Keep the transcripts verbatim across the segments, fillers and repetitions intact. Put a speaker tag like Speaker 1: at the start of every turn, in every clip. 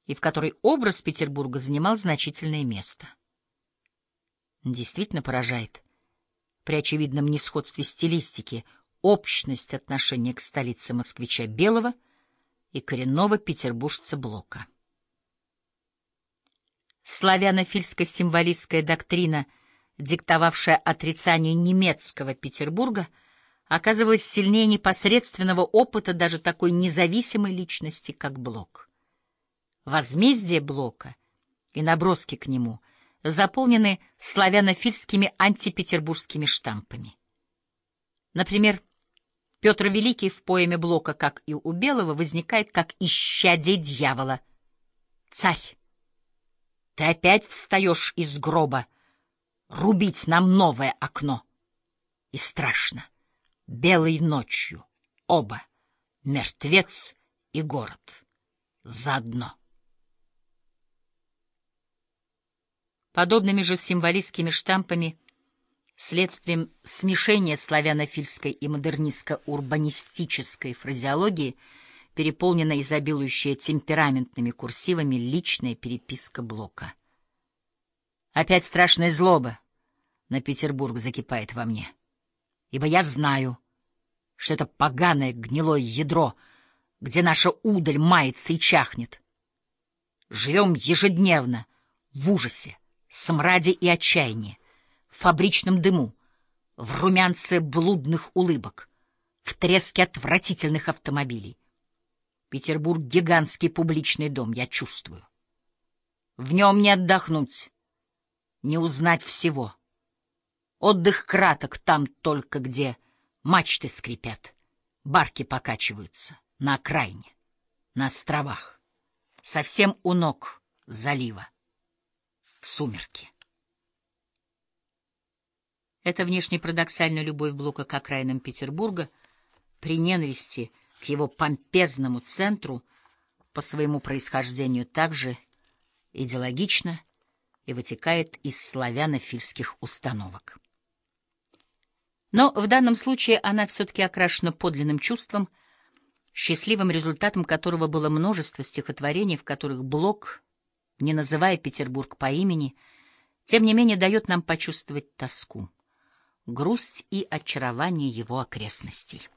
Speaker 1: и в которой образ Петербурга занимал значительное место. Действительно поражает при очевидном несходстве стилистики общность отношения к столице москвича Белого и коренного петербуржца Блока. Славянофильско-символистская доктрина, диктовавшая отрицание немецкого Петербурга, оказывалась сильнее непосредственного опыта даже такой независимой личности, как Блок. Возмездие Блока и наброски к нему заполнены славянофильскими антипетербургскими штампами. Например, Петр Великий в поэме Блока, как и у Белого, возникает как исчадие дьявола. «Царь, ты опять встаешь из гроба, рубить нам новое окно. И страшно, белой ночью оба, мертвец и город, заодно». Подобными же символистскими штампами, следствием смешения славянофильской и модернистско-урбанистической фразеологии, переполнена изобилующая темпераментными курсивами личная переписка Блока. «Опять страшная злоба на Петербург закипает во мне, ибо я знаю, что это поганое гнилое ядро, где наша удаль мается и чахнет. Живем ежедневно в ужасе, смраде и отчаянии, в фабричном дыму, в румянце блудных улыбок, в треске отвратительных автомобилей. Петербург — гигантский публичный дом, я чувствую. В нем не отдохнуть, не узнать всего. Отдых краток там только, где мачты скрипят, барки покачиваются, на окраине, на островах, совсем у ног залива, в сумерки». Эта внешне парадоксальная любовь Блока к окраинам Петербурга при ненависти к его помпезному центру по своему происхождению также идеологична и вытекает из славянофильских установок. Но в данном случае она все-таки окрашена подлинным чувством, счастливым результатом которого было множество стихотворений, в которых Блок, не называя Петербург по имени, тем не менее дает нам почувствовать тоску, грусть и очарование его окрестностей.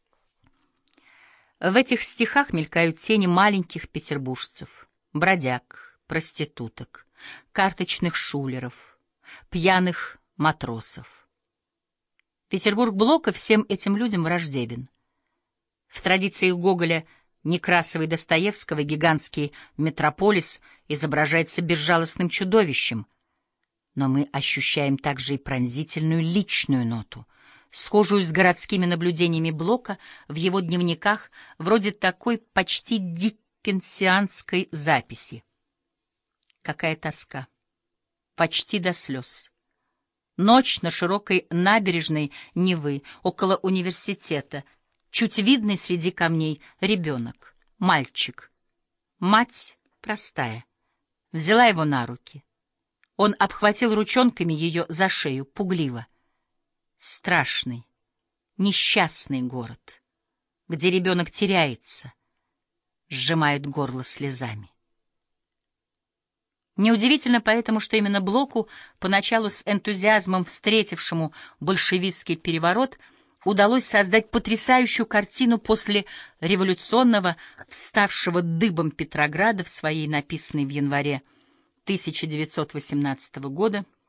Speaker 1: В этих стихах мелькают тени маленьких петербуржцев, бродяг, проституток, карточных шулеров, пьяных матросов. Петербург Блока всем этим людям враждебен. В традициях Гоголя, Некрасова и Достоевского гигантский метрополис изображается безжалостным чудовищем, но мы ощущаем также и пронзительную личную ноту, схожую с городскими наблюдениями Блока в его дневниках, вроде такой почти диккенсианской записи. Какая тоска! Почти до слез. Ночь на широкой набережной Невы, около университета, чуть видный среди камней ребенок, мальчик. Мать простая, взяла его на руки. Он обхватил ручонками ее за шею, пугливо. Страшный, несчастный город, где ребенок теряется, сжимает горло слезами. Неудивительно поэтому, что именно Блоку, поначалу с энтузиазмом встретившему большевистский переворот, удалось создать потрясающую картину после революционного, вставшего дыбом Петрограда в своей написанной в январе тысяча девятьсот восемнадцатого года